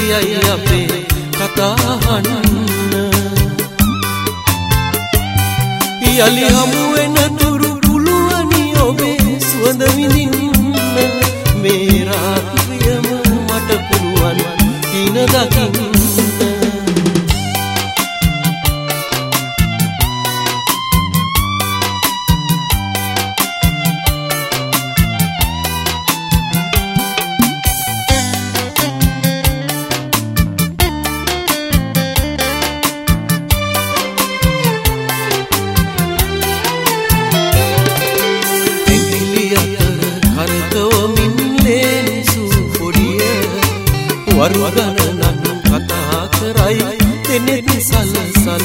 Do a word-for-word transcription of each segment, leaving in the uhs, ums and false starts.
කියයි අපේ කතාහන්න යලි හමු වෙන තුරු පුළුවනි ඔබේ සුවඳ විඳින්න මේ රාත්‍රියම මට පුළුවන් කින දකින්න වරු ගණනක් කතා කරයි දෙනෙත් සලසල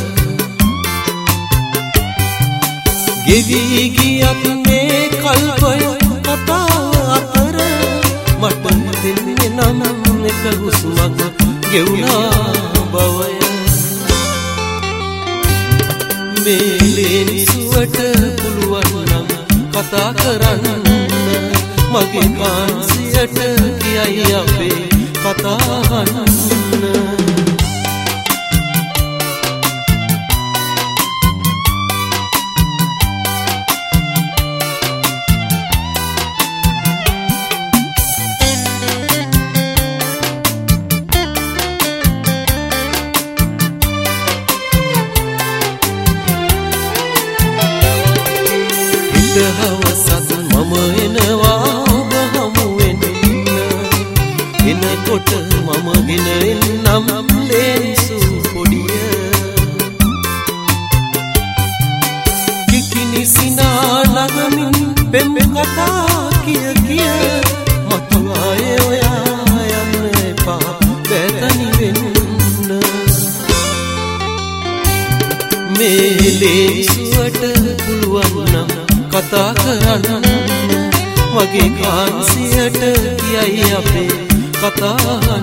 ගෙවි ගියත් මේ කල්පය කතා අතර මට දෙන්නේ නම් එක හුස්මක් ගෙවුනා බවය මේ ලේනිසුවට පුළුවන් නම් කතා කරන්න මගේ කාන්සියට කියයි අපේ කතාහන්න හිතහවසත් මම එනවා ඔබ හමුවෙන්න එනකොට මම ගෙන එන්නම් ලේනිසු පොඩිය කිකිනි සිනා නගමින් පෙම් කතා කිය කිය මතු ආයේ ඔයා යන්න එපා බැතනි වෙන්න මේ ලේනිසුවට පුළුවන් නම් කතා කරන්න මගේ කාන්සියට කියයි අපේ කතාහන්න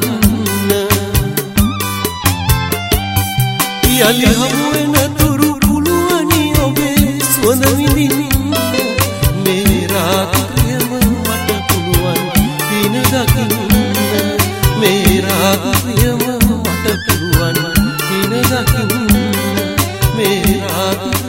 යලි හමු වෙන තුරු පුළුවනි ඔබේ සුවඳ විඳින්න මේ රාත්‍රියම මට පුළුවන් දින දකින්න මේ රාත්‍රියම මට පුළුවන් දින දකින්න මේ රාත්‍රිය